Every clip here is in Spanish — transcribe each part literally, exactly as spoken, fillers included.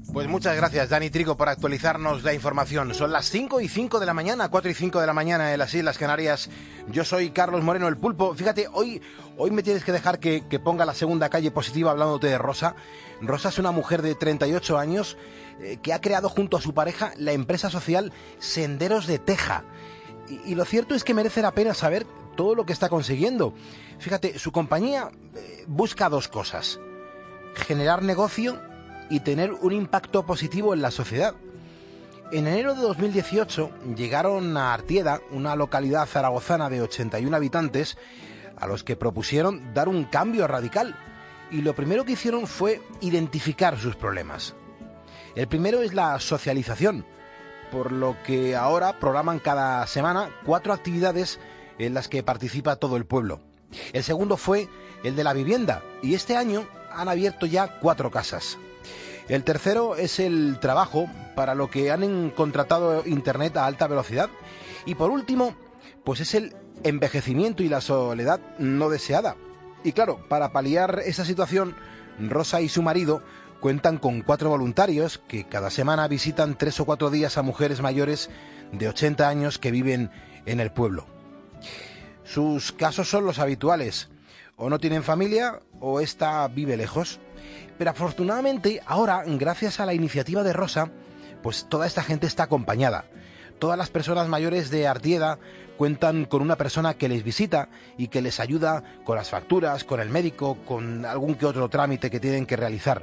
Pues muchas gracias, Dani Trigo, por actualizarnos la información. Son las cinco y cinco de la mañana, cuatro y cinco de la mañana en las Islas Canarias. Yo soy Carlos Moreno, el Pulpo. Fíjate, hoy, hoy me tienes que dejar que, que ponga la segunda calle positiva hablándote de Rosa. Rosa es una mujer de treinta y ocho años eh, que ha creado junto a su pareja la empresa social Senderos de Teja. Y, y lo cierto es que merece la pena saber todo lo que está consiguiendo. Fíjate, su compañía eh, busca dos cosas: generar negocio y tener un impacto positivo en la sociedad. En enero de dos mil dieciocho llegaron a Artieda, una localidad zaragozana de ochenta y uno habitantes, a los que propusieron dar un cambio radical. Y lo primero que hicieron fue identificar sus problemas. El primero es la socialización, por lo que ahora programan cada semana cuatro actividades en las que participa todo el pueblo. El segundo fue el de la vivienda, y este año han abierto ya cuatro casas. El tercero es el trabajo, para lo que han contratado internet a alta velocidad. Y por último, pues es el envejecimiento y la soledad no deseada. Y claro, para paliar esa situación, Rosa y su marido cuentan con cuatro voluntarios que cada semana visitan tres o cuatro días a mujeres mayores de ochenta años que viven en el pueblo. Sus casos son los habituales: o no tienen familia o ésta vive lejos. Pero afortunadamente ahora, gracias a la iniciativa de Rosa, pues toda esta gente está acompañada. Todas las personas mayores de Artieda cuentan con una persona que les visita y que les ayuda con las facturas, con el médico, con algún que otro trámite que tienen que realizar.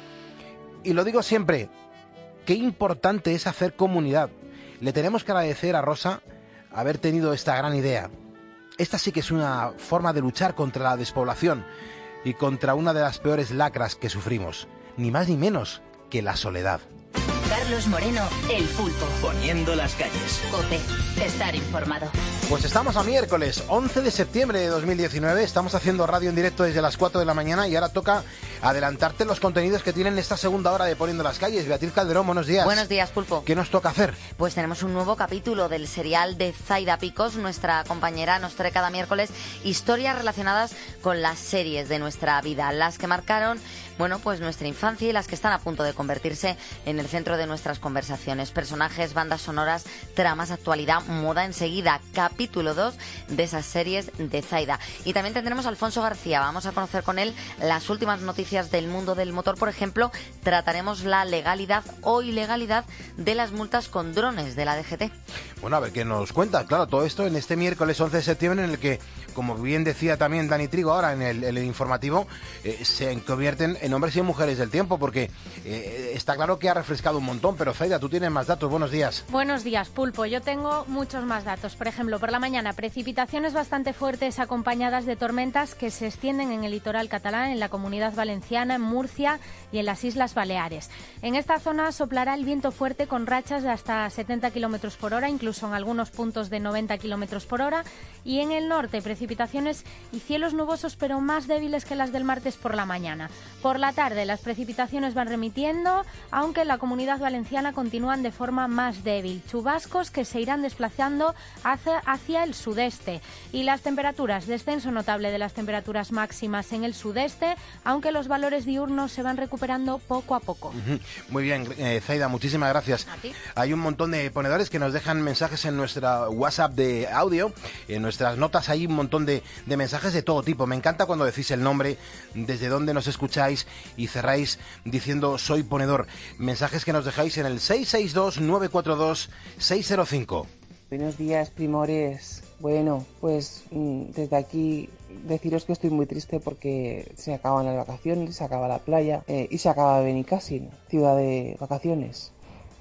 Y lo digo siempre, qué importante es hacer comunidad. Le tenemos que agradecer a Rosa haber tenido esta gran idea. Esta sí que es una forma de luchar contra la despoblación y contra una de las peores lacras que sufrimos, ni más ni menos que la soledad. Carlos Moreno, el Pulpo. Poniendo las calles. COPE, estar informado. Pues estamos a miércoles, once de septiembre de dos mil diecinueve, estamos haciendo radio en directo desde las cuatro de la mañana y ahora toca adelantarte los contenidos que tienen esta segunda hora de Poniendo las calles. Beatriz Calderón, buenos días. Buenos días, Pulpo. ¿Qué nos toca hacer? Pues tenemos un nuevo capítulo del serial de Zaida Picos. Nuestra compañera nos trae cada miércoles historias relacionadas con las series de nuestra vida, las que marcaron, bueno, pues nuestra infancia y las que están a punto de convertirse en el centro de nuestras conversaciones. Personajes, bandas sonoras, tramas, actualidad, moda enseguida. Capítulo dos de esas series de Zaida. Y también tendremos a Alfonso García. Vamos a conocer con él las últimas noticias del mundo del motor. Por ejemplo, trataremos la legalidad o ilegalidad de las multas con drones de la D G T. Bueno, a ver qué nos cuenta. Claro, todo esto en este miércoles once de septiembre, en el que, como bien decía también Dani Trigo ahora en el, en el informativo, eh, se convierten en hombres y mujeres del tiempo, porque eh, está claro que ha refrescado un montón. Pero Zaida, tú tienes más datos. Buenos días. Buenos días, Pulpo. Yo tengo muchos más datos. Por ejemplo, por la mañana, precipitaciones bastante fuertes acompañadas de tormentas que se extienden en el litoral catalán, en la Comunidad Valenciana, en Murcia y en las Islas Baleares. En esta zona soplará el viento fuerte con rachas de hasta setenta kilómetros por hora, incluso en algunos puntos de noventa kilómetros por hora. Y en el norte, precipitaciones y cielos nubosos, pero más débiles que las del martes por la mañana. Por la tarde, las precipitaciones van remitiendo, aunque en la Comunidad Valenciana continúan de forma más débil. Chubascos que se irán desplazando hacia, hacia el sudeste. Y las temperaturas, descenso notable de las temperaturas máximas en el sudeste, aunque los valores diurnos se van recuperando poco a poco. Uh-huh. Muy bien, eh, Zaida, muchísimas gracias. ¿A ti? Hay un montón de ponedores que nos dejan mensajes en nuestra WhatsApp de audio, en nuestras notas hay un montón de, de mensajes de todo tipo. Me encanta cuando decís el nombre, desde dónde nos escucháis y cerráis diciendo soy ponedor. Mensajes que nos dejáis en el seis seis dos nueve cuatro dos seis cero cinco. Buenos días, primores. Bueno, pues desde aquí deciros que estoy muy triste porque se acaban las vacaciones, se acaba la playa eh, y se acaba Benicàssim, ciudad de vacaciones.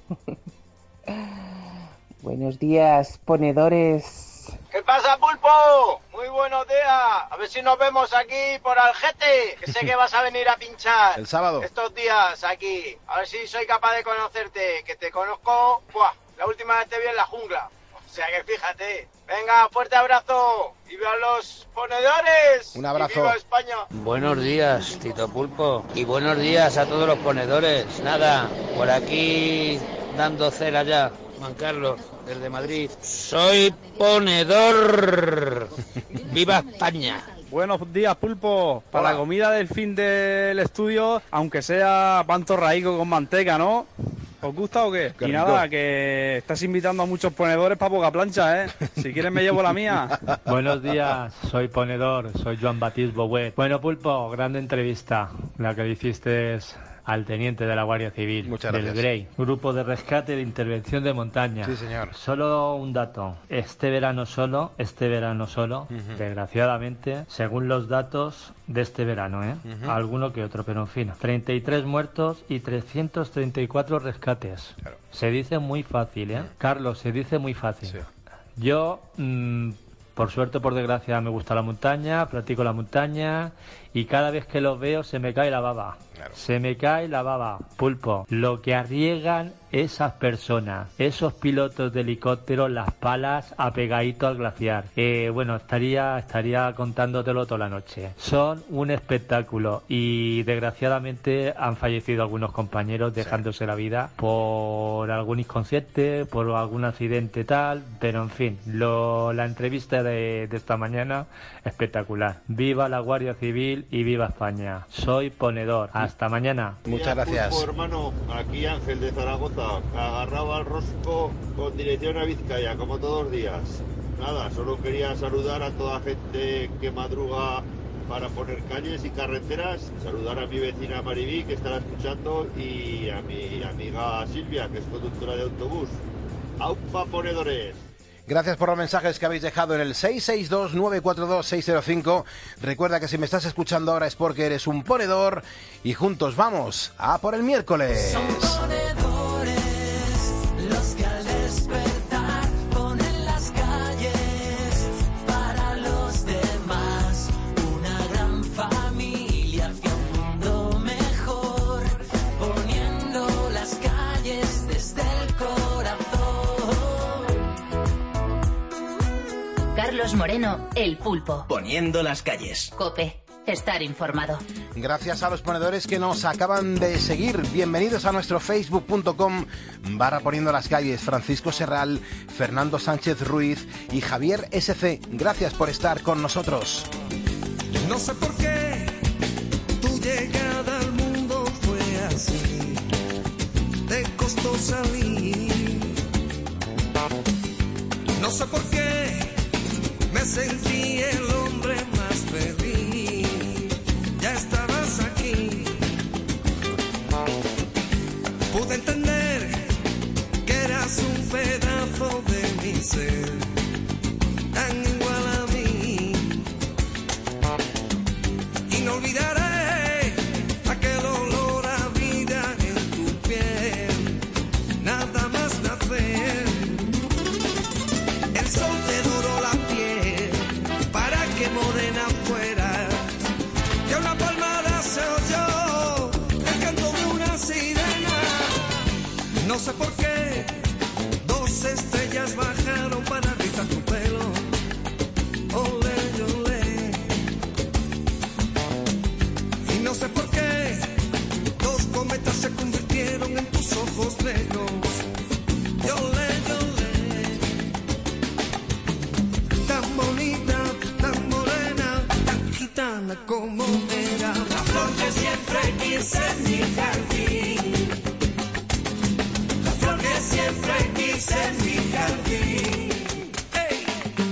Buenos días, ponedores. ¿Qué pasa, Pulpo? Muy buenos días. A ver si nos vemos aquí por Algete, que sé que vas a venir a pinchar. El sábado. Estos días aquí. A ver si soy capaz de conocerte, que te conozco, ¡buah! La última vez te vi en la jungla. O sea que fíjate. Venga, fuerte abrazo. ¡Y viva los ponedores! Un abrazo. ¡Y viva España! Buenos días, Tito Pulpo. Y buenos días a todos los ponedores. Nada, por aquí dando cera ya. Juan Carlos, desde Madrid. Soy ponedor. ¡Viva España! Buenos días, Pulpo. Para Hola. la comida del fin del estudio, aunque sea pan torraico con manteca, ¿no? ¿Os gusta o qué? Qué y rico. nada, que estás invitando a muchos ponedores para poca plancha, ¿eh? Si quieres me llevo la mía. Buenos días, soy ponedor, soy Joan Batiste Bouet. Bueno, Pulpo, grande entrevista, la que le hiciste al teniente de la Guardia Civil, Muchas del gracias. Grey, Grupo de Rescate de Intervención de Montaña. Sí, señor. Solo un dato, este verano solo, este verano solo, Ujú. desgraciadamente, según los datos de este verano, ¿eh? Ujú. Alguno que otro, pero en fin, treinta y tres muertos y trescientos treinta y cuatro rescates. Claro. Se dice muy fácil, ¿eh? Carlos, se dice muy fácil. Sí. Yo, mm, por suerte o por desgracia, me gusta la montaña, practico la montaña y cada vez que los veo se me cae la baba. Claro. Se me cae la baba, Pulpo. Lo que arriesgan esas personas, esos pilotos de helicóptero, las palas apegadito al glaciar. Eh, bueno, estaría, estaría contándotelo toda la noche. Son un espectáculo y desgraciadamente han fallecido algunos compañeros dejándose la vida por algún inconsciente, por algún accidente tal, pero en fin, lo, la entrevista de, de esta mañana, espectacular. Viva la Guardia Civil y viva España. Soy ponedor. Hasta mañana. Muchas gracias. Pulpo, hermano, aquí Ángel de Zaragoza, agarraba al rosco con dirección a Vizcaya, como todos los días. Nada, solo quería saludar a toda gente que madruga para poner calles y carreteras, saludar a mi vecina Maribí, que estará escuchando, y a mi amiga Silvia, que es conductora de autobús. ¡Aupa, ponedores! Gracias por los mensajes que habéis dejado en el seis seis dos, nueve cuatro dos, seis cero cinco. Recuerda que si me estás escuchando ahora es porque eres un ponedor y juntos vamos a por el miércoles. Son ponedores los que al despertar ponen las calles para los demás. Una gran familia hacia un mundo mejor, poniendo las calles desde el corazón. Carlos Moreno, El Pulpo. Poniendo las calles. COPE. Estar informado. Gracias a los ponedores que nos acaban de seguir. Bienvenidos a nuestro facebook punto com barra poniendo las calles. Francisco Serral, Fernando Sánchez Ruiz y Javier S C. Gracias por estar con nosotros. No sé por qué tu llegada al mundo fue así, te costó salir. No sé por qué me sentí el hombre más feliz. Ya estabas aquí. Pude entender que eras un pedazo de mi ser, tan igual a mí. Y no olvidaré aquel olor a vida en tu piel, nada más nacer. El sol te doró la piel para que morena fuera. Y a una palmada se oyó el canto de una sirena. No sé por qué dos estrellas bajaron para rizar tu pelo. Olé, olé. Y no sé por qué dos cometas se convirtieron en tus ojos negros. Olé, olé. Tan bonita, tan morena, tan gitana como era. La flor que siempre quise en mi jardín. La flor que siempre quise en mi jardín. ¡Ey!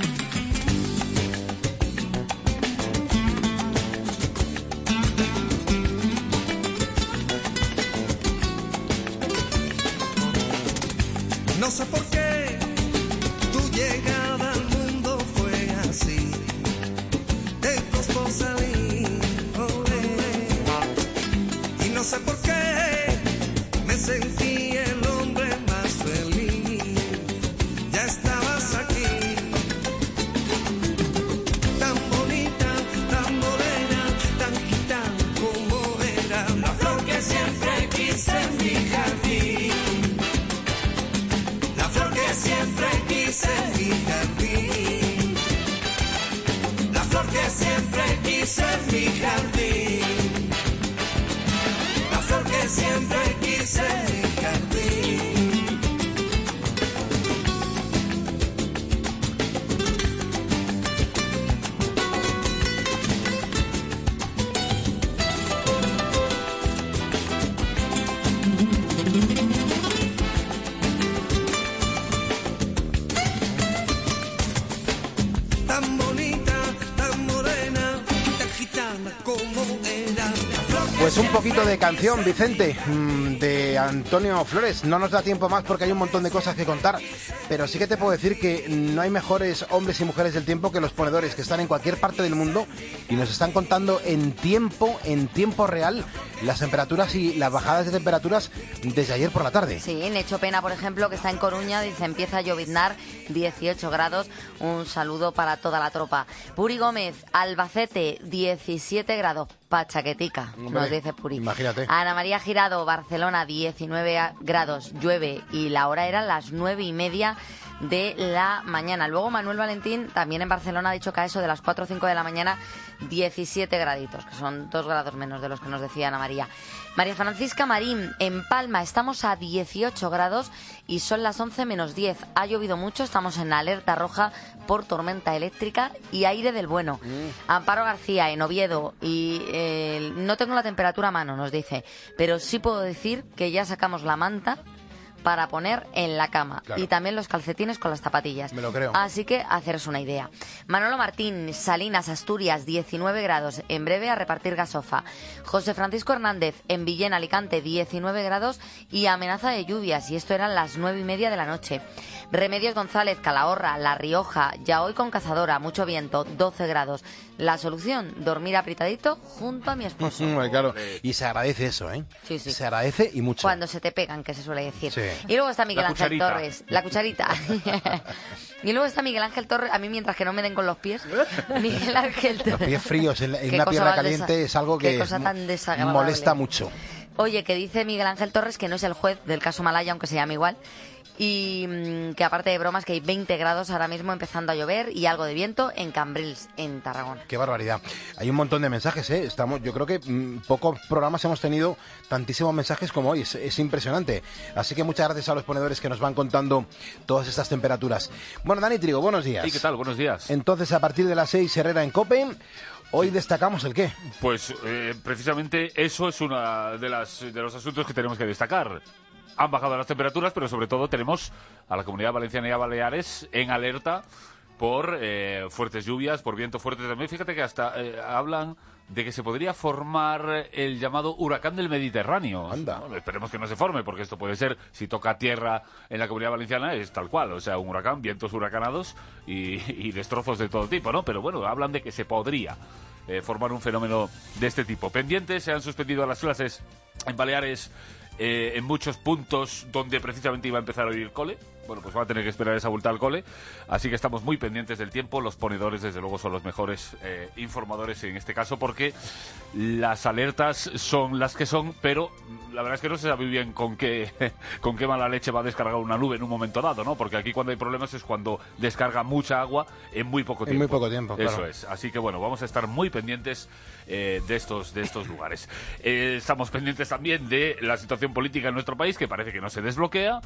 No sé por qué tu llegada al mundo fue así, te costó salir, olé. Y no sé por qué me sentí el hombre más feliz. Ya estabas aquí, tan bonita, tan morena, tan gitana como era. La flor que siempre quise en mi jardín. La flor que siempre quise en mi jardín. La flor que siempre quise en mi jardín. La flor que siempre quise en mi jardín. un poquito de canción, Vicente, de Antonio Flores. No nos da tiempo más porque hay un montón de cosas que contar, pero sí que te puedo decir que no hay mejores hombres y mujeres del tiempo que los ponedores, que están en cualquier parte del mundo y nos están contando en tiempo, en tiempo real, las temperaturas y las bajadas de temperaturas desde ayer por la tarde. Sí, Necho Pena, por ejemplo, que está en Coruña, dice, empieza a lloviznar, dieciocho grados. Un saludo para toda la tropa. Puri Gómez, Albacete, diecisiete grados. Pa' chaquetica, Hombre, nos dice Puri. Imagínate. Ana María Girado, Barcelona, diecinueve grados, llueve, y la hora era las nueve y media de la mañana. Luego Manuel Valentín, también en Barcelona, ha dicho que a eso de las cuatro o cinco de la mañana, diecisiete graditos, que son dos grados menos de los que nos decía Ana María. María Francisca Marín, en Palma, estamos a dieciocho grados y son las once menos diez. Ha llovido mucho, estamos en alerta roja por tormenta eléctrica y aire del bueno. Mm. Amparo García, en Oviedo, y eh, no tengo la temperatura a mano, nos dice, pero sí puedo decir que ya sacamos la manta para poner en la cama, claro, y también los calcetines con las zapatillas. Me lo creo. Así que haceros una idea. Manolo Martín, Salinas, Asturias, diecinueve grados, en breve a repartir gasofa. José Francisco Hernández, en Villena, Alicante, diecinueve grados y amenaza de lluvias, y esto eran las nueve y media de la noche. Remedios González, Calahorra, La Rioja, ya hoy con Cazadora, mucho viento, doce grados. La solución, dormir apretadito junto a mi esposo. Claro, y se agradece eso, ¿eh? Sí, sí. Se agradece y mucho. Cuando se te pegan, que se suele decir. Sí. Y luego está Miguel La Ángel cucharita. Torres, la cucharita. Y luego está Miguel Ángel Torres, a mí mientras que no me den con los pies, Miguel Ángel Torres. Los pies fríos en, en Qué una cosa pierna más caliente desa- es algo qué que cosa tan desagradable. molesta mucho. Oye, que dice Miguel Ángel Torres que no es el juez del caso Malaya, aunque se llame igual, y mmm, que aparte de bromas, que hay veinte grados ahora mismo empezando a llover y algo de viento en Cambrils, en Tarragona. Qué barbaridad. Hay un montón de mensajes, ¿eh? Estamos, yo creo que mmm, pocos programas hemos tenido tantísimos mensajes como hoy. Es, es impresionante. Así que muchas gracias a los ponedores que nos van contando todas estas temperaturas. Bueno, Dani Trigo, buenos días. ¿Y qué tal? Buenos días. Entonces, a partir de las seis, Herrera en COPE. Hoy destacamos el qué. Pues eh, precisamente eso es uno de, las, de los asuntos que tenemos que destacar. Han bajado las temperaturas, pero sobre todo tenemos a la Comunidad Valenciana y a Baleares en alerta por eh, fuertes lluvias, por viento fuerte también. Fíjate que hasta eh, hablan de que se podría formar el llamado huracán del Mediterráneo. Anda. Bueno, esperemos que no se forme, porque esto puede ser, si toca tierra en la Comunidad Valenciana, es tal cual, o sea, un huracán, vientos huracanados y, y destrozos de todo tipo, ¿no? Pero bueno, hablan de que se podría eh, formar un fenómeno de este tipo. Pendientes, se han suspendido las clases en Baleares, eh, en muchos puntos donde precisamente iba a empezar hoy el cole. Bueno, pues van a tener que esperar esa vuelta al cole, así que estamos muy pendientes del tiempo. Los ponedores, desde luego, son los mejores eh, informadores en este caso, porque las alertas son las que son, pero la verdad es que no se sabe muy bien con qué, con qué mala leche va a descargar una nube en un momento dado, ¿no? Porque aquí cuando hay problemas es cuando descarga mucha agua en muy poco tiempo. En muy poco tiempo, claro. Eso es, así que bueno, vamos a estar muy pendientes eh, de estos, de estos lugares. Eh, estamos pendientes también de la situación política en nuestro país, que parece que no se desbloquea.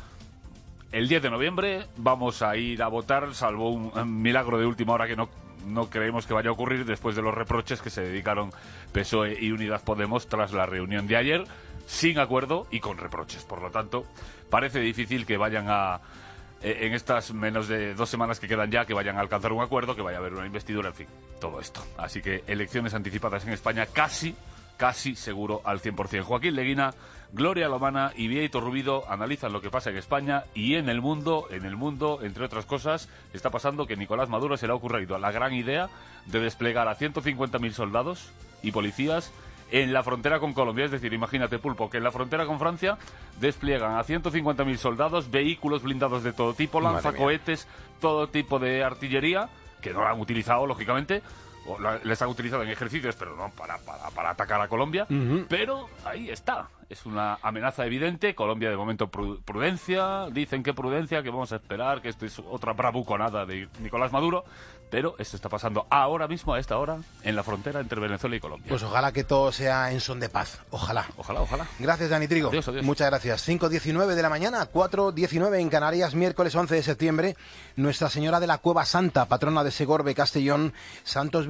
El diez de noviembre vamos a ir a votar, salvo un, un milagro de última hora que no, no creemos que vaya a ocurrir después de los reproches que se dedicaron P S O E y Unidas Podemos tras la reunión de ayer, sin acuerdo y con reproches. Por lo tanto, parece difícil que vayan a, eh, en estas menos de dos semanas que quedan ya, que vayan a alcanzar un acuerdo, que vaya a haber una investidura, en fin, todo esto. Así que elecciones anticipadas en España casi, casi seguro al cien por ciento. Joaquín Leguina, Gloria Lomana y Bieito Rubido analizan lo que pasa en España y en el mundo. En el mundo, entre otras cosas, está pasando que Nicolás Maduro se le ha ocurrido la gran idea de desplegar a ciento cincuenta mil soldados y policías en la frontera con Colombia. Es decir, imagínate, Pulpo, que en la frontera con Francia despliegan a ciento cincuenta mil soldados, vehículos blindados de todo tipo, lanzacohetes, todo tipo de artillería, que no la han utilizado, lógicamente, o la, les han utilizado en ejercicios, pero no para, para, para atacar a Colombia. Uh-huh. Pero ahí está. Es una amenaza evidente. Colombia, de momento, prudencia. Dicen que prudencia, que vamos a esperar, que esto es otra bravuconada de Nicolás Maduro. Pero esto está pasando ahora mismo, a esta hora, en la frontera entre Venezuela y Colombia. Pues ojalá que todo sea en son de paz. Ojalá. Ojalá, ojalá. Gracias, Dani Trigo. Adiós, adiós. Muchas gracias. cinco diecinueve de la mañana, cuatro diecinueve en Canarias, miércoles once de septiembre. Nuestra Señora de la Cueva Santa, patrona de Segorbe, Castellón, Santos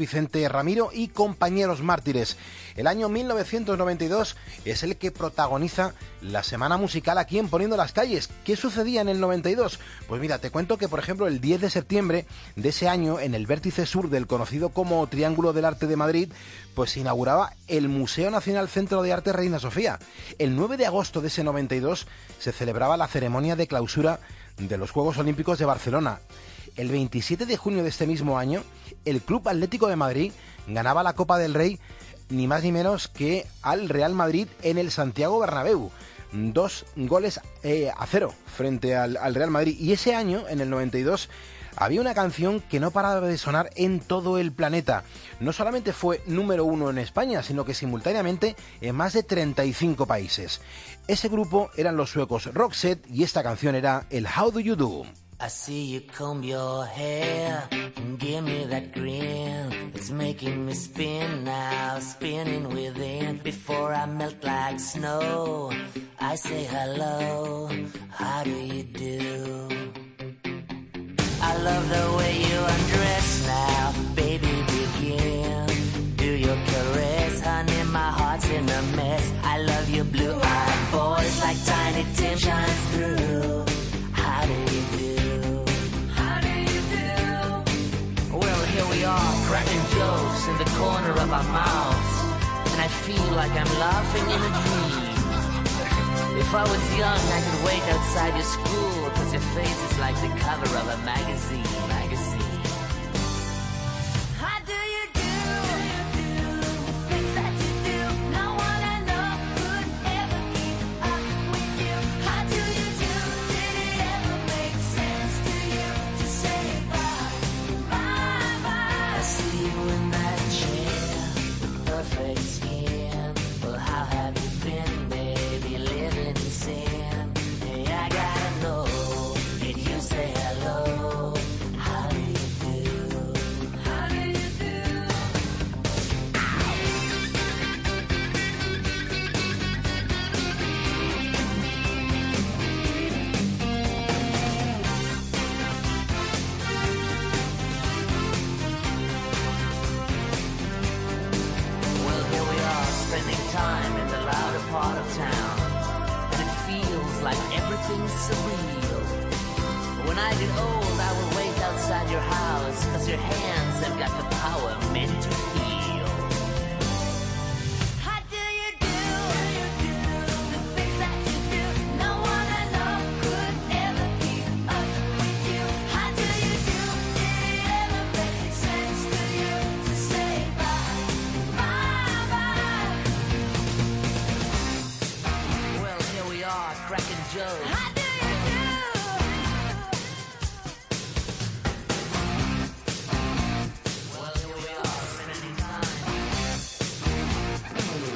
Vicente Ramiro y Compañeros Mártires. El año mil novecientos noventa y dos es el que protagoniza la semana musical aquí en Poniendo las Calles. ¿Qué sucedía en el noventa y dos? Pues mira, te cuento que, por ejemplo, el diez de septiembre de ese año, en el vértice sur del conocido como Triángulo del Arte de Madrid, pues se inauguraba el Museo Nacional Centro de Arte Reina Sofía. El nueve de agosto de ese noventa y dos se celebraba la ceremonia de clausura de los Juegos Olímpicos de Barcelona. El veintisiete de junio de este mismo año, el Club Atlético de Madrid ganaba la Copa del Rey ni más ni menos que al Real Madrid en el Santiago Bernabéu. Dos goles eh, a cero frente al, al Real Madrid. Y ese año, en el noventa y dos, había una canción que no paraba de sonar en todo el planeta. No solamente fue número uno en España, sino que simultáneamente en más de treinta y cinco países. Ese grupo eran los suecos Roxette y esta canción era el How Do You Do. I see you comb your hair and give me that grin. It's making me spin now, spinning within. Before I melt like snow, I say hello, how do you do? I love the way you undress now, baby, begin. Do your caress, honey, my heart's in a mess. I love your blue-eyed voice like Tiny Tim shines through. How do you do? Here we are, cracking jokes in the corner of our mouths, and I feel like I'm laughing in a dream. If I was young, I could wait outside your school, cause your face is like the cover of a magazine, magazine. How do you do? The things that you do, no one I know could ever keep up with you. How do you do? Did it ever make sense to you to say bye, bye? I see you in that chair, with perfect skin. Well, how have you been, baby, living in sin? Hey, I gotta know, did you say hello? How do you do? How do you do? Well, here we are, spending time in the louder part of town, and it feels like everything's surreal. When I get old, I will wait outside your house, cause your hands have got the power meant to heal. How do you do? The things that you do, no one I know could ever keep up with you. How do you do? Did it ever make sense to you to say bye, bye, bye? Well, here we are, cracking jokes. How do you do? Well, here we are, spending time. How do you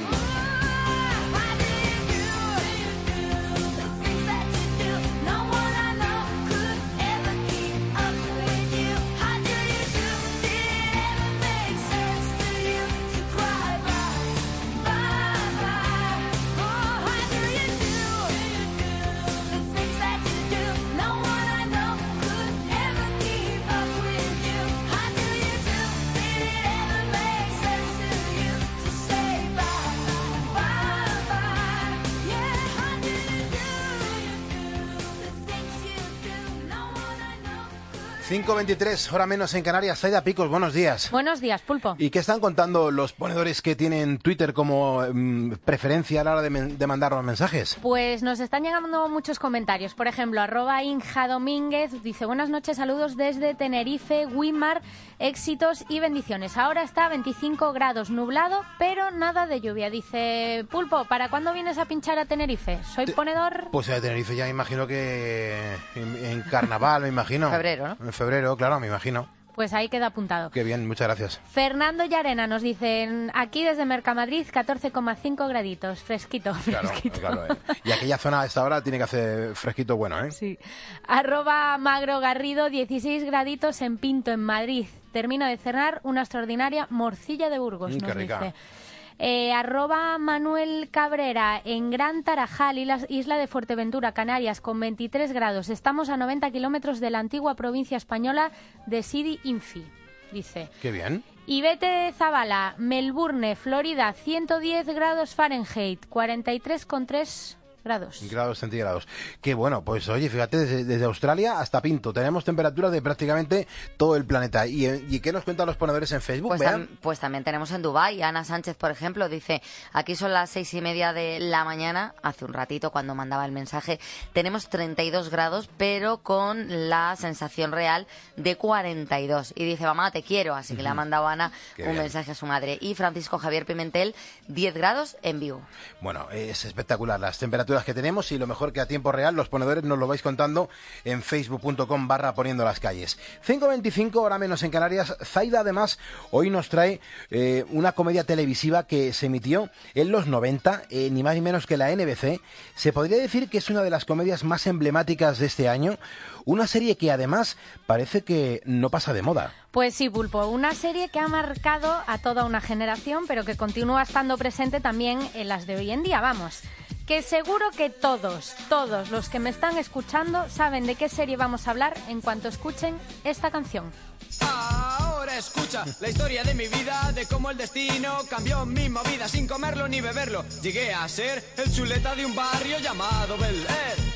do? The things that you do, no one I know could ever keep up with you. How do you do? Did it ever make sense to you to cry bye, bye, bye? Oh, how do you do? The things that you do, no one I know could ever keep up with you. How do you do? Did it ever make sense to you to say bye, bye, bye? Yeah, how do you do? The things you do, no one I know could. cinco veintitrés, hora menos en Canarias. Zaida Picos, buenos días. Buenos días, Pulpo. ¿Y qué están contando los ponedores que tienen Twitter como mm, preferencia a la hora de, men- de mandar los mensajes? Pues nos están llegando muchos comentarios. Por ejemplo, arroba Inja Domínguez dice: buenas noches, saludos desde Tenerife, Guimar, éxitos y bendiciones. Ahora está a veinticinco grados, nublado, pero nada de lluvia. Dice: Pulpo, ¿para cuándo vienes a pinchar a Tenerife? Soy Te- ponedor. Pues a Tenerife ya me imagino que en, en carnaval, me imagino. Febrero, ¿no? En febrero, claro, me imagino. Pues ahí queda apuntado. Qué bien, muchas gracias. Fernando Llarena nos dice: aquí desde Mercamadrid, catorce coma cinco graditos, fresquito, Claro, fresquito. claro. eh. Y aquella zona a esta hora tiene que hacer fresquito bueno, ¿eh? Sí. Arroba Magro Garrido, dieciséis graditos en Pinto, en Madrid. Termino de cenar una extraordinaria morcilla de Burgos, Mm, qué nos rica. dice. Eh, arroba Manuel Cabrera, en Gran Tarajal, isla, isla de Fuerteventura, Canarias, con veintitrés grados. Estamos a noventa kilómetros de la antigua provincia española de Sidi Infi, dice. Qué bien. Y Bete Zavala, Melbourne, Florida, ciento diez grados Fahrenheit, cuarenta y tres coma tres grados. Grados centígrados. Qué bueno, pues oye, fíjate, desde, desde Australia hasta Pinto. Tenemos temperaturas de prácticamente todo el planeta. ¿Y, y qué nos cuentan los ponedores en Facebook? Pues, Vean. tam pues también tenemos en Dubái. Ana Sánchez, por ejemplo, dice, aquí son las seis y media de la mañana, hace un ratito cuando mandaba el mensaje, tenemos treinta y dos grados, pero con la sensación real de cuarenta y dos. Y dice, mamá, te quiero. Así que le ha mandado Ana Qué un bien. mensaje a su madre. Y Francisco Javier Pimentel, diez grados en Vigo. Bueno, es espectacular las temperaturas que tenemos y lo mejor que a tiempo real los ponedores nos lo vais contando en facebook punto com barra poniendo las calles. cinco veinticinco, hora menos en Canarias. Zaida además hoy nos trae eh, una comedia televisiva que se emitió en los noventa, eh, ni más ni menos que la N B C. Se podría decir que es una de las comedias más emblemáticas de este año. Una serie que además parece que no pasa de moda. Pues sí, Pulpo, una serie que ha marcado a toda una generación, pero que continúa estando presente también en las de hoy en día, vamos. Que seguro que todos, todos los que me están escuchando saben de qué serie vamos a hablar en cuanto escuchen esta canción. Ahora escucha la historia de mi vida, de cómo el destino cambió mi movida sin comerlo ni beberlo. Llegué a ser el chuleta de un barrio llamado Bel Air.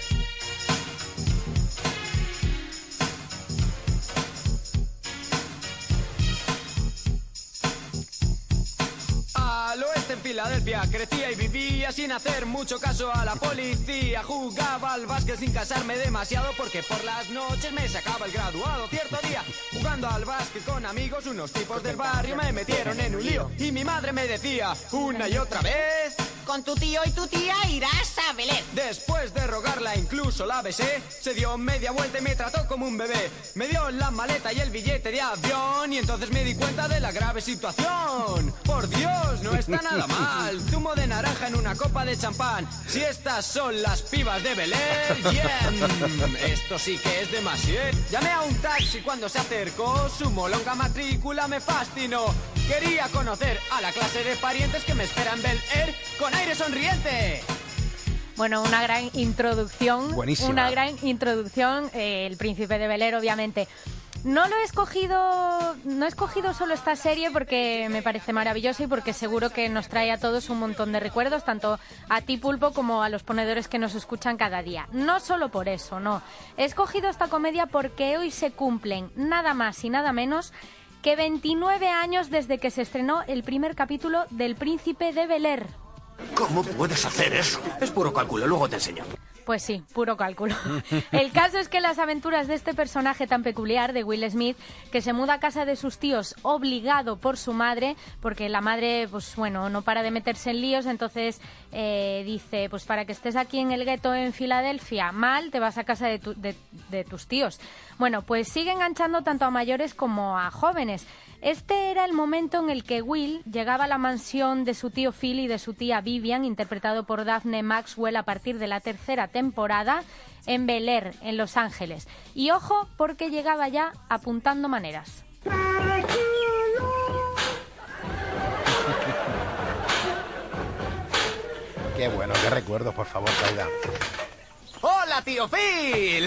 Al oeste en Filadelfia crecía y vivía sin hacer mucho caso a la policía. Jugaba al básquet sin casarme demasiado porque por las noches me sacaba el graduado. Cierto día, jugando al básquet con amigos, unos tipos del barrio me metieron en un lío. Y mi madre me decía una y otra vez: con tu tío y tu tía irás a Belén. Después de rogarla incluso la besé, se dio media vuelta y me trató como un bebé. Me dio la maleta y el billete de avión y entonces me di cuenta de la grave situación. Por Dios, no está nada mal, zumo de naranja en una copa de champán. Si estas son las pibas de Bel Air, yeah. Esto sí que es demasiado. Llamé a un taxi cuando se acercó, su molonga matrícula me fascinó. Quería conocer a la clase de parientes que me esperan en Bel Air con aire sonriente. Bueno, una gran introducción. Buenísima. Una gran introducción, eh, El Príncipe de Bel Air, obviamente. No lo he escogido, no he escogido solo esta serie porque me parece maravillosa y porque seguro que nos trae a todos un montón de recuerdos, tanto a ti, Pulpo, como a los ponedores que nos escuchan cada día. No solo por eso, no. He escogido esta comedia porque hoy se cumplen nada más y nada menos que veintinueve años desde que se estrenó el primer capítulo del Príncipe de Bel Air. ¿Cómo puedes hacer eso? Es puro cálculo, luego te enseño. Pues sí, puro cálculo. El caso es que las aventuras de este personaje tan peculiar, de Will Smith, que se muda a casa de sus tíos obligado por su madre, porque la madre, pues bueno, no para de meterse en líos, entonces eh, dice, pues para que estés aquí en el gueto en Filadelfia mal, te vas a casa de, tu, de, de tus tíos. Bueno, pues sigue enganchando tanto a mayores como a jóvenes. Este era el momento en el que Will llegaba a la mansión de su tío Phil y de su tía Vivian, interpretado por Daphne Maxwell a partir de la tercera temporada, en Bel Air, en Los Ángeles. Y ojo, porque llegaba ya apuntando maneras. Qué bueno, qué recuerdos, por favor, Zaida. ¡Hola, tío Phil!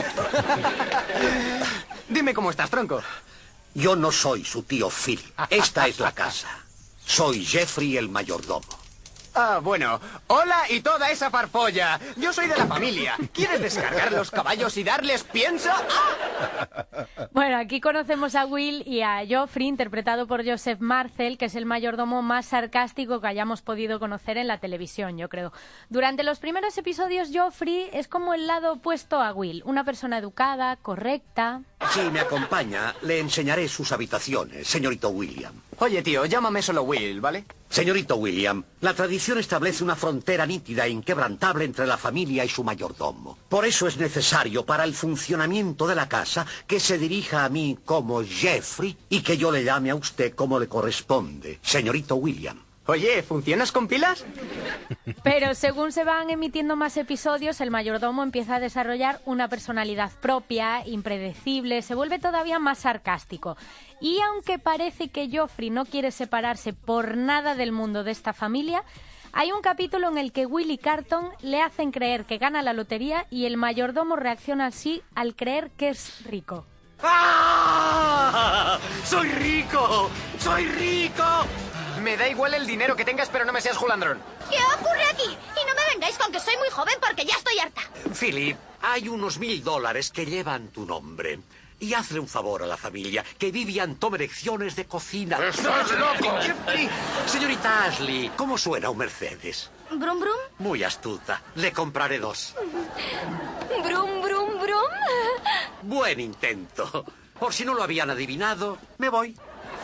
Dime cómo estás, tronco. Yo no soy su tío Phil. Esta es la casa. Soy Jeffrey el mayordomo. Ah, bueno. Hola y toda esa farfolla. Yo soy de la familia. ¿Quieres descargar los caballos y darles pienso? ¡Ah! Bueno, aquí conocemos a Will y a Joffrey, interpretado por Joseph Marcel, que es el mayordomo más sarcástico que hayamos podido conocer en la televisión, yo creo. Durante los primeros episodios, Joffrey es como el lado opuesto a Will. Una persona educada, correcta. Si me acompaña, le enseñaré sus habitaciones, señorito William. Oye, tío, llámame solo Will, ¿vale? Señorito William, la tradición establece una frontera nítida e inquebrantable entre la familia y su mayordomo. Por eso es necesario para el funcionamiento de la casa que se dirija a mí como Jeffrey y que yo le llame a usted como le corresponde, señorito William. Oye, ¿funcionas con pilas? Pero según se van emitiendo más episodios, el mayordomo empieza a desarrollar una personalidad propia, impredecible, se vuelve todavía más sarcástico. Y aunque parece que Joffrey no quiere separarse por nada del mundo de esta familia, hay un capítulo en el que Will y Carlton le hacen creer que gana la lotería y el mayordomo reacciona así al creer que es rico. ¡Ah! ¡Soy rico! ¡Soy rico! Me da igual el dinero que tengas, pero no me seas Julandrón. ¿Qué ocurre aquí? Y no me vengáis con que soy muy joven porque ya estoy harta. Philip, hay unos mil dólares que llevan tu nombre. Y hazle un favor a la familia, que Vivian tome lecciones de cocina. ¡Estás loco! Jeffrey, señorita Ashley, ¿cómo suena un Mercedes? ¿Brum, brum? Muy astuta. Le compraré dos. ¿Brum, brum, brum? Buen intento. Por si no lo habían adivinado, me voy.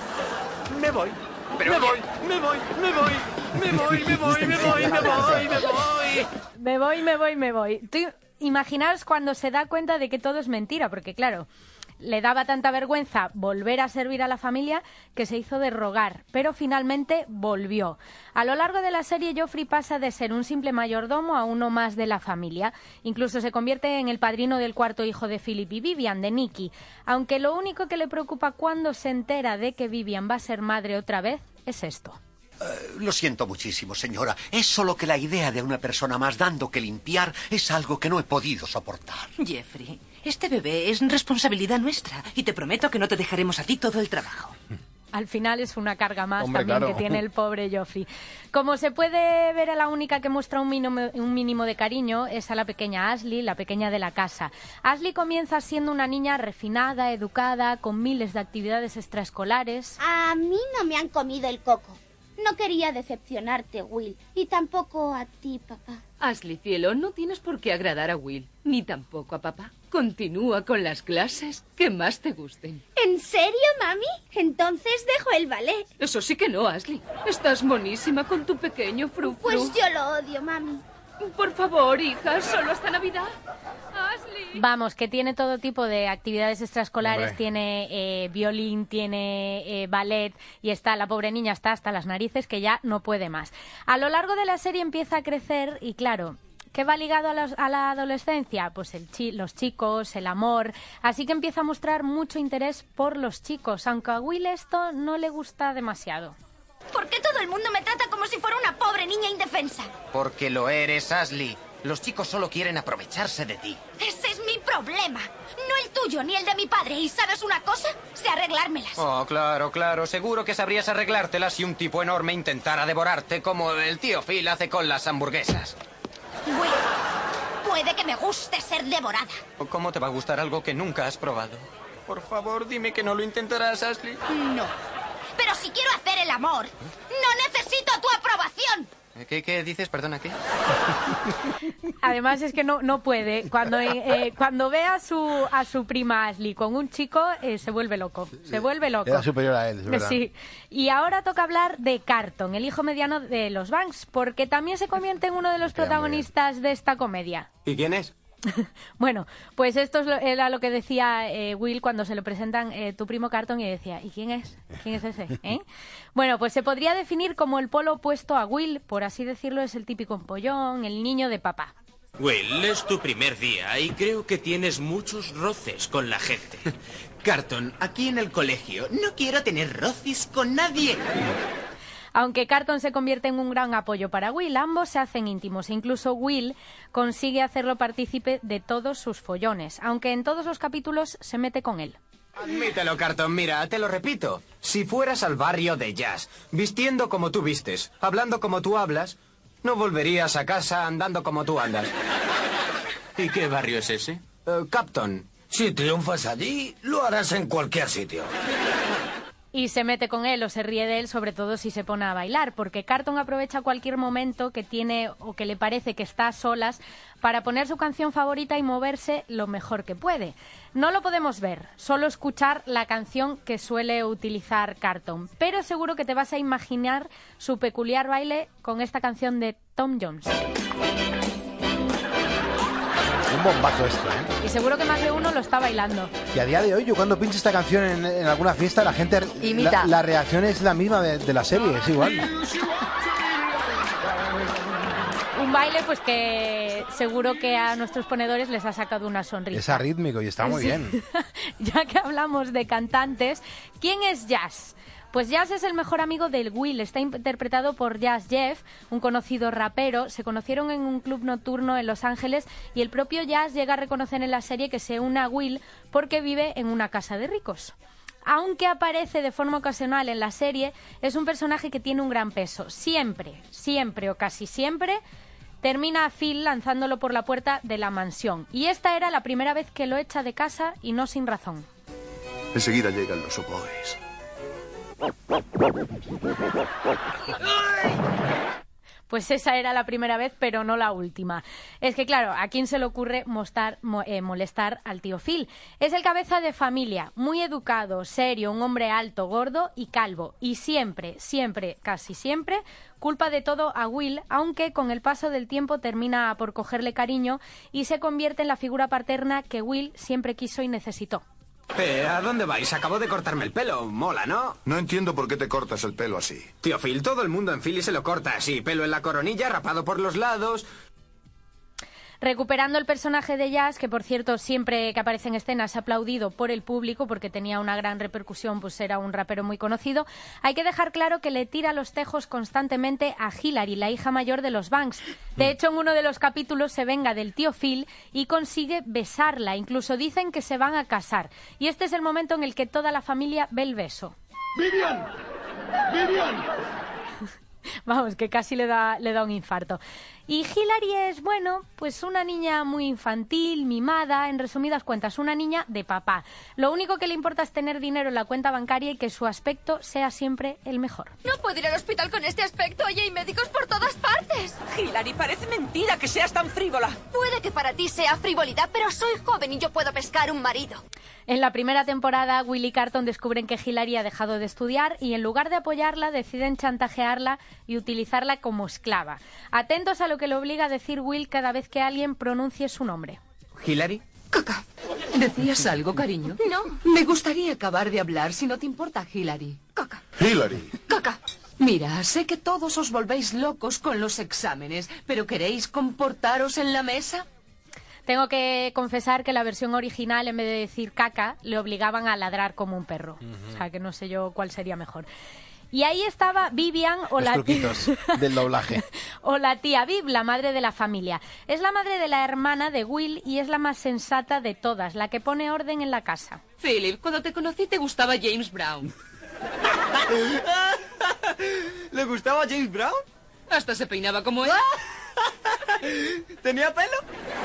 Me voy. Pero me oye- voy, me voy, me voy, me voy, me voy, me voy, me voy, me voy. Me voy, me voy, me voy. Tú imaginaos cuando se da cuenta de que todo es mentira, porque claro, le daba tanta vergüenza volver a servir a la familia que se hizo de rogar, pero finalmente volvió. A lo largo de la serie, Joffrey pasa de ser un simple mayordomo a uno más de la familia. Incluso se convierte en el padrino del cuarto hijo de Philip y Vivian, de Nicky. Aunque lo único que le preocupa cuando se entera de que Vivian va a ser madre otra vez es esto. Eh, lo siento muchísimo, señora. Es solo que la idea de una persona más dando que limpiar es algo que no he podido soportar. Jeffrey, este bebé es responsabilidad nuestra y te prometo que no te dejaremos a ti todo el trabajo. Al final es una carga más Hombre, también claro. que tiene el pobre Joffrey. Como se puede ver, a la única que muestra un mínimo, un mínimo de cariño es a la pequeña Ashley, la pequeña de la casa. Ashley comienza siendo una niña refinada, educada, con miles de actividades extraescolares. A mí no me han comido el coco. No quería decepcionarte, Will. Y tampoco a ti, papá. Ashley, cielo, no tienes por qué agradar a Will, ni tampoco a papá. Continúa con las clases que más te gusten. ¿En serio, mami? Entonces dejo el ballet. Eso sí que no, Ashley. Estás monísima con tu pequeño frufru. Pues yo lo odio, mami. Por favor, hija, solo hasta Navidad. Ashley. Vamos, que tiene todo tipo de actividades extraescolares, Hombre. tiene eh, violín, tiene eh, ballet y está, la pobre niña está hasta las narices que ya no puede más. A lo largo de la serie empieza a crecer y claro, ¿qué va ligado a, los- a la adolescencia? Pues el chi- los chicos, el amor, así que empieza a mostrar mucho interés por los chicos, aunque a Will esto no le gusta demasiado. ¿Por qué todo el mundo me trata como si fuera una pobre niña indefensa? Porque lo eres, Ashley. Los chicos solo quieren aprovecharse de ti. Ese es mi problema. No el tuyo ni el de mi padre. ¿Y sabes una cosa? Sé arreglármelas. Oh, claro, claro. Seguro que sabrías arreglártelas si un tipo enorme intentara devorarte como el tío Phil hace con las hamburguesas. Will, puede que me guste ser devorada. ¿Cómo te va a gustar algo que nunca has probado? Por favor, dime que no lo intentarás, Ashley. No. Pero si quiero hacer el amor, no necesito tu aprobación. ¿Qué, qué dices? Perdona, ¿qué? Además es que no, no puede. Cuando, eh, eh, cuando ve a su, a su prima Ashley con un chico, eh, se vuelve loco. Se vuelve loco. Era superior a él, es verdad. Sí. Y ahora toca hablar de Carton, el hijo mediano de los Banks, porque también se convierte en uno de los protagonistas de esta comedia. ¿Y quién es? Bueno, pues esto es lo- era lo que decía eh, Will cuando se le presentan eh, tu primo Carton y decía, ¿y quién es? ¿Quién es ese? ¿Eh? Bueno, pues se podría definir como el polo opuesto a Will, por así decirlo, es el típico empollón, el niño de papá. Will, es tu primer día y creo que tienes muchos roces con la gente. Carton, aquí en el colegio no quiero tener roces con nadie. Aunque Carton se convierte en un gran apoyo para Will, ambos se hacen íntimos e incluso Will consigue hacerlo partícipe de todos sus follones, aunque en todos los capítulos se mete con él. Admítelo, Carton, mira, te lo repito. Si fueras al barrio de jazz, vistiendo como tú vistes, hablando como tú hablas, no volverías a casa andando como tú andas. ¿Y qué barrio es ese? Eh, Capton. Si triunfas allí, lo harás en cualquier sitio. Y se mete con él o se ríe de él, sobre todo si se pone a bailar, porque Carton aprovecha cualquier momento que tiene o que le parece que está a solas para poner su canción favorita y moverse lo mejor que puede. No lo podemos ver, solo escuchar la canción que suele utilizar Carton, pero seguro que te vas a imaginar su peculiar baile con esta canción de Tom Jones. Un bombazo esto, ¿eh? Y seguro que más de uno lo está bailando. Y a día de hoy, yo cuando pincho esta canción en, en alguna fiesta, la gente... Imita. La, la reacción es la misma de, de la serie, es igual. Un baile pues que seguro que a nuestros ponedores les ha sacado una sonrisa. Es arrítmico y está muy Sí. bien. Ya que hablamos de cantantes, ¿quién es Jazz? Pues Jazz es el mejor amigo del Will, está interpretado por Jazz Jeff, un conocido rapero. Se conocieron en un club nocturno en Los Ángeles y el propio Jazz llega a reconocer en la serie que se une a Will porque vive en una casa de ricos. Aunque aparece de forma ocasional en la serie, es un personaje que tiene un gran peso. Siempre, siempre o casi siempre, termina a Phil lanzándolo por la puerta de la mansión. Y esta era la primera vez que lo echa de casa y no sin razón. Enseguida llegan los oboes. Pues esa era la primera vez, pero no la última. Es que, claro, ¿a quién se le ocurre mostrar, mo, eh, molestar al tío Phil? Es el cabeza de familia, muy educado, serio, un hombre alto, gordo y calvo. Y siempre, siempre, casi siempre, culpa de todo a Will, aunque con el paso del tiempo termina por cogerle cariño y se convierte en la figura paterna que Will siempre quiso y necesitó. Eh, ¿a dónde vais? Acabo de cortarme el pelo. Mola, ¿no? No entiendo por qué te cortas el pelo así. Tío Phil, todo el mundo en Philly se lo corta así. Pelo en la coronilla, rapado por los lados. Recuperando el personaje de Jazz, que por cierto siempre que aparece en escena es aplaudido por el público porque tenía una gran repercusión, pues era un rapero muy conocido, hay que dejar claro que le tira los tejos constantemente a Hillary, la hija mayor de los Banks. De hecho, en uno de los capítulos se venga del tío Phil y consigue besarla, incluso dicen que se van a casar. Y este es el momento en el que toda la familia ve el beso. ¡Vivian! ¡Vivian! Vamos, que casi le da, le da un infarto. Y Hillary es, bueno, pues una niña muy infantil, mimada, en resumidas cuentas, una niña de papá. Lo único que le importa es tener dinero en la cuenta bancaria y que su aspecto sea siempre el mejor. No puedo ir al hospital con este aspecto, oye, hay médicos por todas partes. Hillary, parece mentira que seas tan frívola. Puede que para ti sea frivolidad, pero soy joven y yo puedo pescar un marido. En la primera temporada, Will y Carton descubren que Hillary ha dejado de estudiar y en lugar de apoyarla, deciden chantajearla y utilizarla como esclava. Atentos a lo que le obliga a decir Will cada vez que alguien pronuncie su nombre. ¿Hillary? Caca. ¿Decías algo, cariño? No. Me gustaría acabar de hablar, si no te importa, Hillary. Caca. Hillary. Caca. Mira, sé que todos os volvéis locos con los exámenes, pero ¿queréis comportaros en la mesa? Tengo que confesar que la versión original, en vez de decir caca, le obligaban a ladrar como un perro. Uh-huh. O sea, que no sé yo cuál sería mejor. Y ahí estaba Vivian o Los la tía... del doblaje. o la tía Viv, la madre de la familia. Es la madre de la hermana de Will y es la más sensata de todas, la que pone orden en la casa. Philip, cuando te conocí te gustaba James Brown. ¿Le gustaba James Brown? Hasta se peinaba como él. ¿Tenía pelo?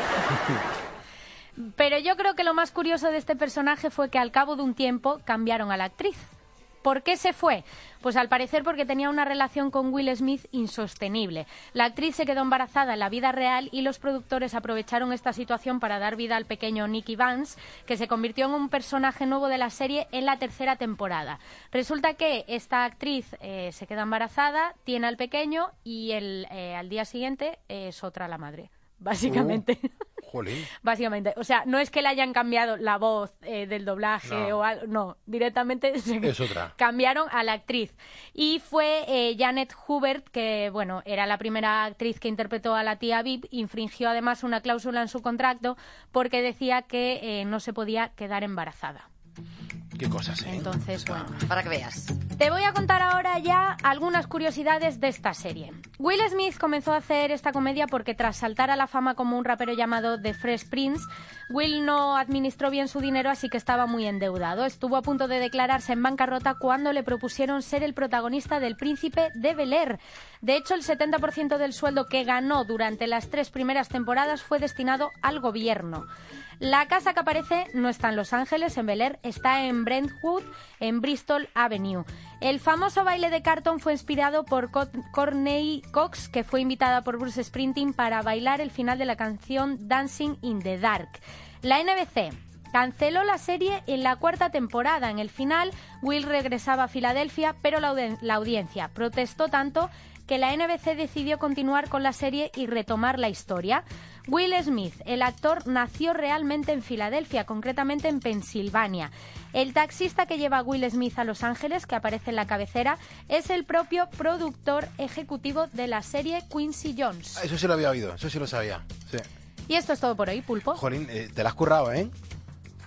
Pero yo creo que lo más curioso de este personaje fue que al cabo de un tiempo cambiaron a la actriz. ¿Por qué se fue? Pues al parecer porque tenía una relación con Will Smith insostenible. La actriz se quedó embarazada en la vida real y los productores aprovecharon esta situación para dar vida al pequeño Nicky Vance, que se convirtió en un personaje nuevo de la serie en la tercera temporada. Resulta que esta actriz eh, se queda embarazada, tiene al pequeño y el, eh, al día siguiente eh, es otra la madre, básicamente. Uh. Jolín. Básicamente, o sea, no es que le hayan cambiado la voz eh, del doblaje no. o algo, no, directamente es otra. Cambiaron a la actriz. Y fue eh, Janet Hubert, que bueno, era la primera actriz que interpretó a la tía Viv, infringió además una cláusula en su contrato porque decía que eh, no se podía quedar embarazada. Qué cosas, ¿eh? Entonces, o sea, bueno. Para que veas. Te voy a contar ahora ya algunas curiosidades de esta serie. Will Smith comenzó a hacer esta comedia porque tras saltar a la fama como un rapero llamado The Fresh Prince, Will no administró bien su dinero, así que estaba muy endeudado. Estuvo a punto de declararse en bancarrota cuando le propusieron ser el protagonista del Príncipe de Bel-Air. De hecho, el setenta por ciento del sueldo que ganó durante las tres primeras temporadas fue destinado al gobierno. La casa que aparece no está en Los Ángeles, en Bel-Air, está en Brentwood, en Bristol Avenue. El famoso baile de Carton fue inspirado por Courtney Cox, que fue invitada por Bruce Springsteen para bailar el final de la canción Dancing in the Dark. La N B C canceló la serie en la cuarta temporada. En el final, Will regresaba a Filadelfia, pero la, audien- la audiencia protestó tanto que la N B C decidió continuar con la serie y retomar la historia. Will Smith, el actor, nació realmente en Filadelfia, concretamente en Pensilvania. El taxista que lleva a Will Smith a Los Ángeles, que aparece en la cabecera, es el propio productor ejecutivo de la serie Quincy Jones. Eso sí lo había oído, eso sí lo sabía. Sí. Y esto es todo por hoy, Pulpo. Jolín, eh, te la has currado, ¿eh?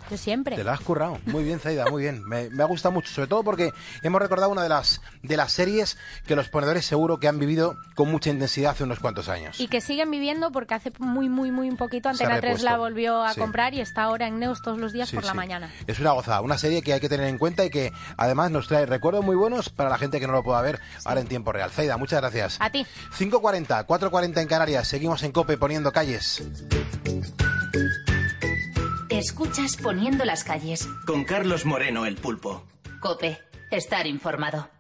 Yo siempre. Te lo has currado. Muy bien, Zaida, muy bien. Me, me ha gustado mucho, sobre todo porque hemos recordado una de las de las series que los ponedores seguro que han vivido con mucha intensidad hace unos cuantos años. Y que siguen viviendo porque hace muy, muy, muy un poquito Se ha Antena tres repuesto. la volvió a Sí. comprar y está ahora en Neus todos los días Sí, por la sí. mañana. Es una gozada, una serie que hay que tener en cuenta y que además nos trae recuerdos muy buenos para la gente que no lo pueda ver ahora en tiempo real. Zaida, muchas gracias. A ti. cinco cuarenta, cuatro cuarenta en Canarias. Seguimos en COPE poniendo calles. Escuchas Poniendo las calles. Con Carlos Moreno, el pulpo. COPE. Estar informado.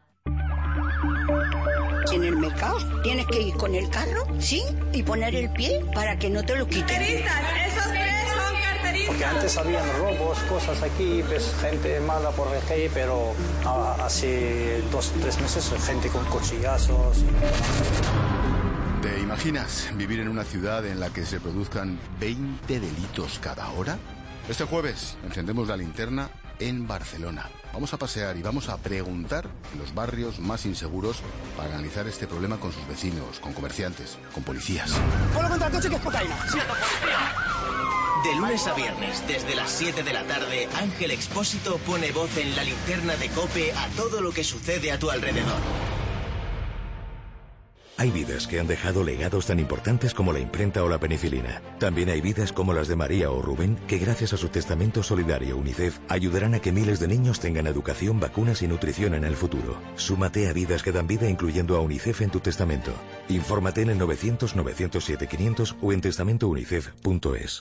En el mercado tienes que ir con el carro, sí, y poner el pie para que no te lo quiten. Carteristas, esos tres son carteristas. Porque antes habían robos, cosas aquí, ves gente mala por la calle, pero ah, hace dos, tres meses gente con cuchillazos. ¿Te imaginas vivir en una ciudad en la que se produzcan veinte delitos cada hora? Este jueves encendemos la linterna en Barcelona. Vamos a pasear y vamos a preguntar en los barrios más inseguros para analizar este problema con sus vecinos, con comerciantes, con policías. Ponlo contra el coche que es cocaína. De lunes a viernes, desde las siete de la tarde, Ángel Expósito pone voz en la linterna de COPE a todo lo que sucede a tu alrededor. Hay vidas que han dejado legados tan importantes como la imprenta o la penicilina. También hay vidas como las de María o Rubén que gracias a su testamento solidario UNICEF ayudarán a que miles de niños tengan educación, vacunas y nutrición en el futuro. Súmate a Vidas que dan vida incluyendo a UNICEF en tu testamento. Infórmate en el novecientos, novecientos siete, quinientos o en testamento unicef punto es.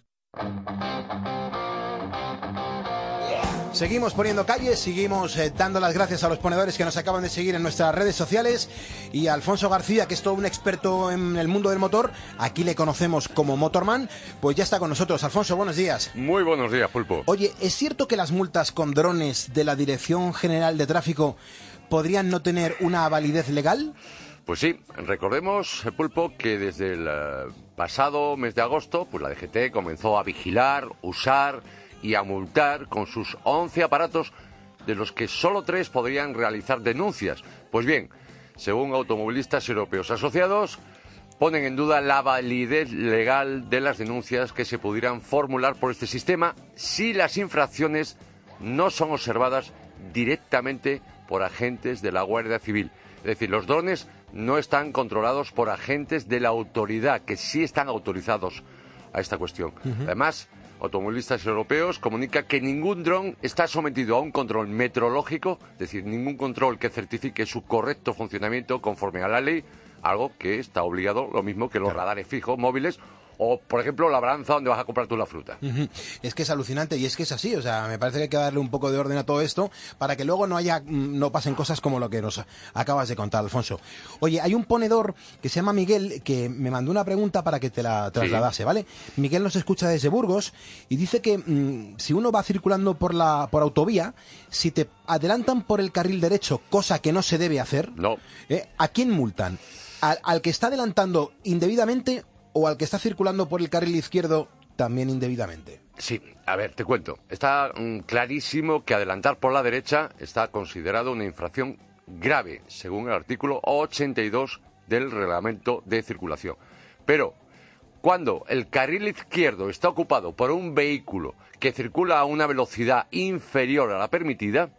Seguimos poniendo calles, seguimos eh, dando las gracias a los ponedores que nos acaban de seguir en nuestras redes sociales y a Alfonso García, que es todo un experto en el mundo del motor, aquí le conocemos como Motorman, pues ya está con nosotros. Alfonso, buenos días. Muy buenos días, Pulpo. Oye, ¿es cierto que las multas con drones de la Dirección General de Tráfico podrían no tener una validez legal? Pues sí, recordemos, Pulpo, que desde el uh, pasado mes de agosto, pues la D G T comenzó a vigilar, usar y a multar con sus once aparatos, de los que solo tres podrían realizar denuncias. Pues bien, según automovilistas europeos asociados, ponen en duda la validez legal de las denuncias que se pudieran formular por este sistema si las infracciones no son observadas directamente por agentes de la Guardia Civil. Es decir, los drones no están controlados por agentes de la autoridad, que sí están autorizados a esta cuestión. Uh-huh. Además, automovilistas europeos comunican que ningún dron está sometido a un control meteorológico, es decir, ningún control que certifique su correcto funcionamiento conforme a la ley, algo que está obligado, lo mismo que los claro. radares fijos móviles o, por ejemplo, la balanza donde vas a comprar tú la fruta. Uh-huh. Es que es alucinante y es que es así, o sea, me parece que hay que darle un poco de orden a todo esto para que luego no haya, no pasen cosas como lo que nos acabas de contar, Alfonso. Oye, hay un ponedor que se llama Miguel que me mandó una pregunta para que te la trasladase, sí. ¿Vale? Miguel nos escucha desde Burgos y dice que mmm, si uno va circulando por la por autovía, si te adelantan por el carril derecho, cosa que no se debe hacer, no. ¿eh? ¿A quién multan? ¿Al, al que está adelantando indebidamente o al que está circulando por el carril izquierdo también indebidamente? Sí, a ver, te cuento. Está mm, clarísimo que adelantar por la derecha está considerado una infracción grave, según el artículo ochenta y dos del Reglamento de Circulación. Pero cuando el carril izquierdo está ocupado por un vehículo que circula a una velocidad inferior a la permitida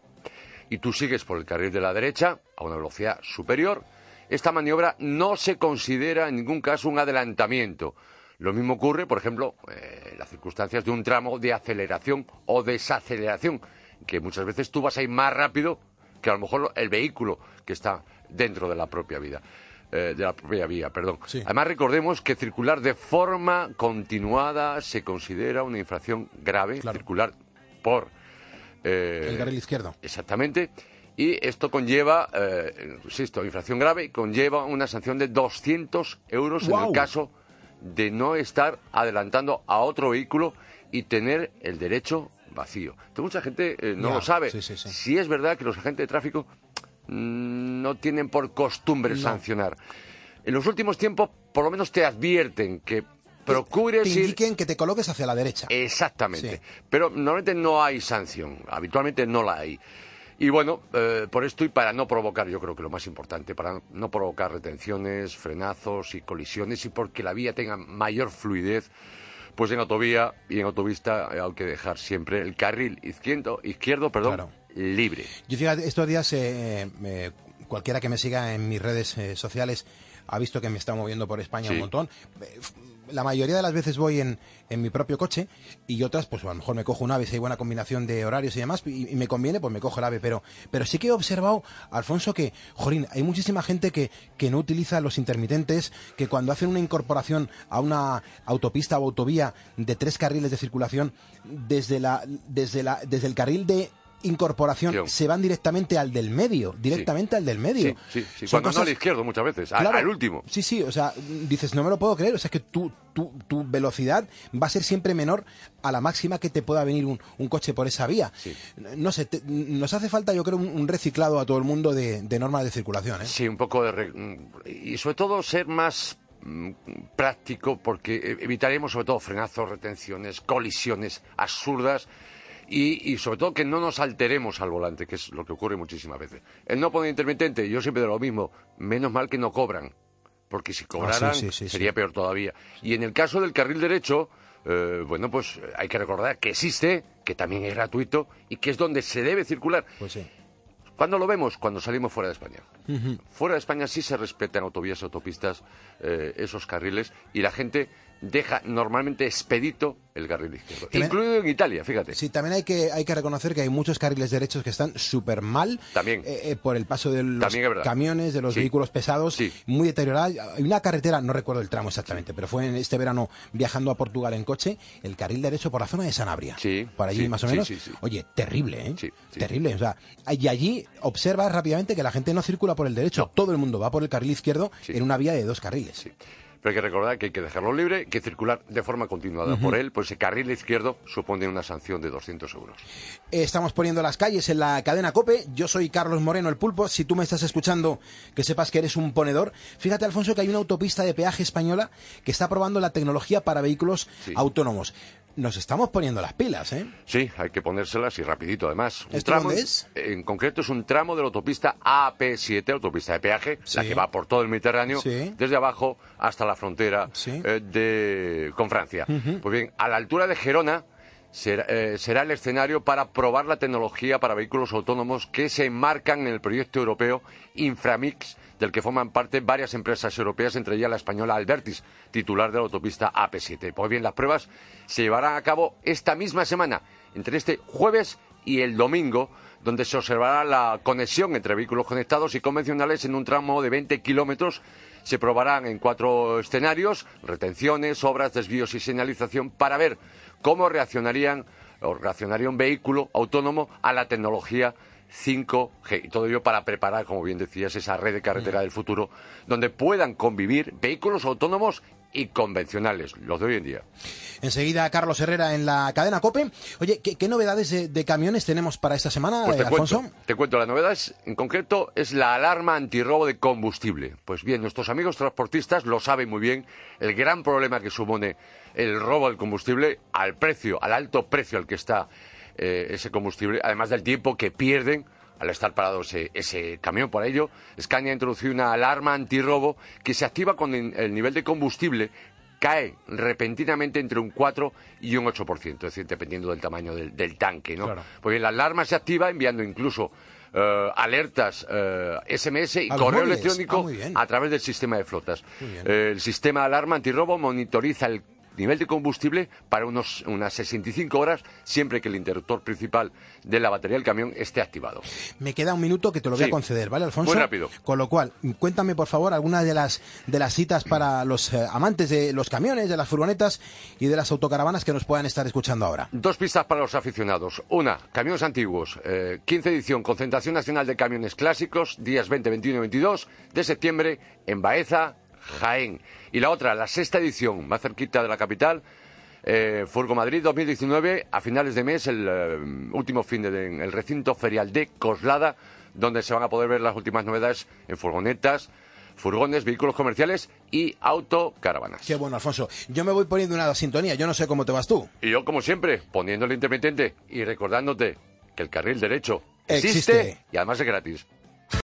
y tú sigues por el carril de la derecha a una velocidad superior, esta maniobra no se considera en ningún caso un adelantamiento. Lo mismo ocurre, por ejemplo, eh, en las circunstancias de un tramo de aceleración o desaceleración, que muchas veces tú vas a ir más rápido que a lo mejor el vehículo que está dentro de la propia vida, eh, de la propia vía, perdón. Sí. Además, recordemos que circular de forma continuada se considera una infracción grave, claro. Circular por eh, el carril izquierdo. Exactamente. Y esto conlleva, eh, insisto, infracción grave y conlleva una sanción de doscientos euros wow. en el caso de no estar adelantando a otro vehículo y tener el derecho vacío. Entonces, mucha gente eh, no ya, lo sabe. Sí, sí, sí. Sí es verdad que los agentes de tráfico mmm, no tienen por costumbre no. sancionar. En los últimos tiempos, por lo menos te advierten que procures te indiquen ir... que te coloques hacia la derecha. Exactamente. Sí. Pero normalmente no hay sanción. Habitualmente no la hay. Y bueno, eh, por esto y para no provocar, yo creo que lo más importante, para no provocar retenciones, frenazos y colisiones y porque la vía tenga mayor fluidez, pues en autovía y en autopista hay que dejar siempre el carril izquierdo, izquierdo perdón, claro. libre. Yo fíjate, estos días eh, eh, cualquiera que me siga en mis redes eh, sociales ha visto que me está moviendo por España sí. un montón. La mayoría de las veces voy en, en mi propio coche y otras, pues a lo mejor me cojo un AVE si hay buena combinación de horarios y demás, y, y me conviene, pues me cojo el AVE. Pero, pero sí que he observado, Alfonso, que, jorín, hay muchísima gente que, que no utiliza los intermitentes, que cuando hacen una incorporación a una autopista o autovía de tres carriles de circulación, desde, la, desde, la, desde el carril de incorporación Yo. se van directamente al del medio, directamente sí. al del medio. Sí, sí, sí. Cuando cosas... no al izquierdo muchas veces, claro, al último. Sí, sí, o sea, dices, no me lo puedo creer, o sea, que tu, tu, tu velocidad va a ser siempre menor a la máxima que te pueda venir un, un coche por esa vía. Sí. No sé, te, nos hace falta, yo creo, un, un reciclado a todo el mundo de, de normas de circulación, ¿eh? Sí, un poco de... Re... Y sobre todo ser más práctico, porque evitaremos sobre todo frenazos, retenciones, colisiones absurdas. Y, y sobre todo que no nos alteremos al volante, que es lo que ocurre muchísimas veces. El no poner intermitente, yo siempre digo lo mismo, menos mal que no cobran, porque si cobraran ah, sí, sí, sí, sería sí. peor todavía. Y en el caso del carril derecho, eh, bueno, pues hay que recordar que existe, que también es gratuito y que es donde se debe circular. Pues sí. ¿Cuándo lo vemos? Cuando salimos fuera de España. Uh-huh. Fuera de España sí se respetan autovías, autopistas, eh, esos carriles, y la gente deja normalmente expedito el carril izquierdo, también, incluido en Italia, fíjate. Sí, también hay que hay que reconocer que hay muchos carriles derechos que están súper mal, también eh, eh, por el paso de los camiones, de los sí. vehículos pesados, sí. muy deterioradas. Hay una carretera, no recuerdo el tramo exactamente, sí. pero fue en este verano viajando a Portugal en coche, el carril derecho por la zona de Sanabria, sí, por allí sí, más o menos. Sí, sí, sí. Oye, terrible, ¿eh? Sí, sí. Terrible, o sea, y allí observas rápidamente que la gente no circula por el derecho, no. todo el mundo va por el carril izquierdo sí. en una vía de dos carriles. Sí. Pero hay que recordar que hay que dejarlo libre, que circular de forma continuada uh-huh. por él, pues ese carril izquierdo supone una sanción de doscientos euros. Estamos poniendo las calles en la cadena COPE. Yo soy Carlos Moreno, el Pulpo. Si tú me estás escuchando, que sepas que eres un ponedor. Fíjate, Alfonso, que hay una autopista de peaje española que está probando la tecnología para vehículos sí. autónomos. Nos estamos poniendo las pilas, ¿eh? Sí, hay que ponérselas y rapidito, además. Un ¿Esto tramo, dónde es? En concreto es un tramo de la autopista A P siete, autopista de peaje, sí. la que va por todo el Mediterráneo, sí. desde abajo hasta la frontera sí. eh, de, con Francia. Uh-huh. Pues bien, a la altura de Gerona será, eh, será el escenario para probar la tecnología para vehículos autónomos que se enmarcan en el proyecto europeo Inframix, del que forman parte varias empresas europeas, entre ellas la española Albertis, titular de la autopista A P siete. Pues bien, las pruebas se llevarán a cabo esta misma semana, entre este jueves y el domingo, donde se observará la conexión entre vehículos conectados y convencionales en un tramo de veinte kilómetros. Se probarán en cuatro escenarios, retenciones, obras, desvíos y señalización, para ver cómo reaccionarían o reaccionaría un vehículo autónomo a la tecnología cinco G, y todo ello para preparar, como bien decías, esa red de carretera del futuro, donde puedan convivir vehículos autónomos y convencionales, los de hoy en día. Enseguida, Carlos Herrera en la cadena COPE. Oye, ¿qué, qué novedades de, de camiones tenemos para esta semana, pues te Alfonso? Cuento, te cuento, la novedad es, en concreto, es la alarma antirrobo de combustible. Pues bien, nuestros amigos transportistas lo saben muy bien, el gran problema que supone el robo del combustible al precio, al alto precio al que está Eh, ese combustible, además del tiempo que pierden al estar parado ese, ese camión. Por ello, Scania ha introducido una alarma antirrobo que se activa cuando el nivel de combustible cae repentinamente entre un cuatro y un ocho por ciento, es decir, dependiendo del tamaño del, del tanque, ¿no? Claro. Pues bien, la alarma se activa enviando incluso uh, alertas uh, S M S y correo móviles. electrónico ah, a través del sistema de flotas. Eh, el sistema de alarma antirrobo monitoriza el nivel de combustible para unos, unas sesenta y cinco horas, siempre que el interruptor principal de la batería del camión esté activado. Me queda un minuto que te lo voy sí. a conceder, ¿vale, Alfonso? Muy rápido. Con lo cual, cuéntame, por favor, algunas de las de las citas para los eh, amantes de los camiones, de las furgonetas y de las autocaravanas que nos puedan estar escuchando ahora. Dos pistas para los aficionados. Una, camiones antiguos, eh, quince edición, concentración nacional de camiones clásicos, días veinte, veintiuno y veintidós de septiembre en Baeza, Jaén. Y la otra, la sexta edición, más cerquita de la capital, eh, Furgo Madrid dos mil diecinueve, a finales de mes, el eh, último fin de, de, en el recinto ferial de Coslada, donde se van a poder ver las últimas novedades en furgonetas, furgones, vehículos comerciales y autocaravanas. Qué bueno, Alfonso. Yo me voy poniendo una sintonía, yo no sé cómo te vas tú. Y yo, como siempre, poniendo el intermitente y recordándote que el carril derecho existe, existe. Y además es gratis.